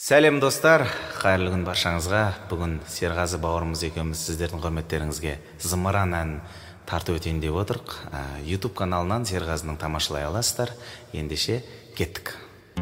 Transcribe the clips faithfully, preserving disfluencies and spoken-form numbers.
Сәлем достар, қайырлы күн баршаңызға. Бүгін Серғазы бауырымыз екеуміз сіздердің құрметтеріңізге зымыран ән тартып өтейін деп отырық. YouTube каналынан Серғазының тамашалай аласыздар. Ендеше кеттік.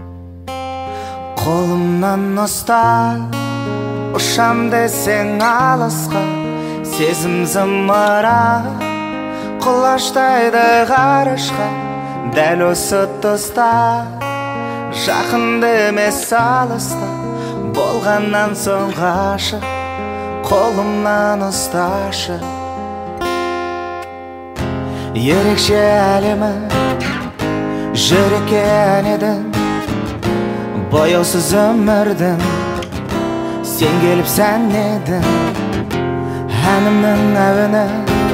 Қолымнан ұста, ұшам десең алысқа, сезім зымыран құлаштайды ғарышқа. Дәл осы тұста жақын емес алыста, болғаннан соң ғашық, қолымнан ұсташы. Ерекше әлемі жүрекке әнедің, бояусыз өмірдің сен келіп сәнедің. Әнімнің әуені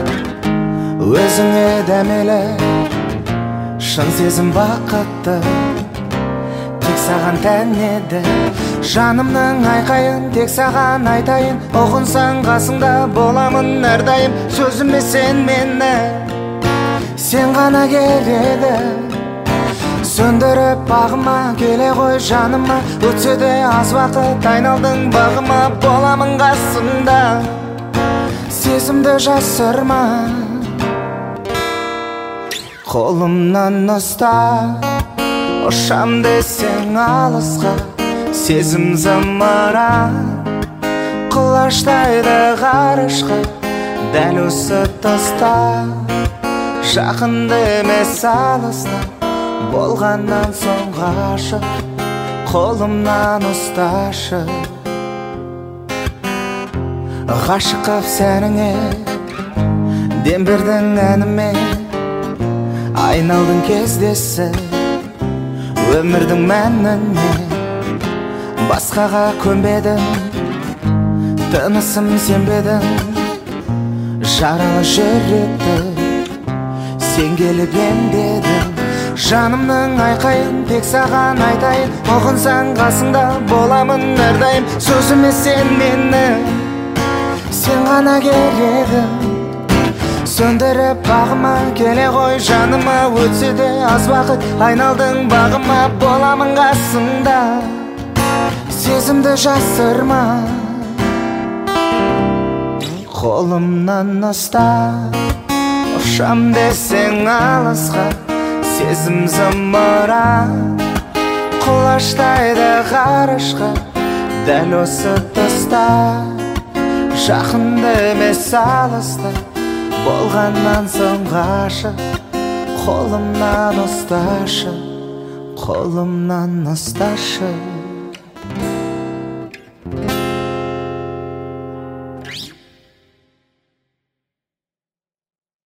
өзіңе дәмелі, шын сезім бақытты тек саған тән еді. Жанымның айқайын тек саған айтайын, ұғынсаң қасыңда боламын әрдайым. Сөзіме сен мені, сен ғана келеді. Сөндіріп бағыма келе ғой жаныма, өтсе де аз уақыт айналдың бағыма. Боламын қасыңда, сезімді жасырма. Қолымнан ұста, ұшам десең алысқа, сезім зымыран құлаштайды ғарышқа. Дәл осы тұста жақынды емес алыста, болғаннан соң ғашық, қолымнан ұсташы. Ғашық қып сәніңе дем бердің әніме, айналдың кездесі өмірдің мәніне. Басқаға көнбедің, тынысым сенбедің, жаралы жүректі сен келіп емдедің. Жанымның айқайын тек саған айтайын, ұғынсаң қасыңда боламын әрдайым. Сөзіме сен мені, сен ғана керегім. Сөндіріп бағыма келе ғой жаныма, өтсе де аз уақыт айналдың бағыма. Боламын қасыңда, сезімді жасырма. Қолымнан ұста, ұшам десең алысқа, сезім зымыран құлаштайды ғарышқа. Дәл осы тұста жақынды емес алыста, болғаннан соң ғашық, қолымнан ұсташы, қолымнан ұсташы.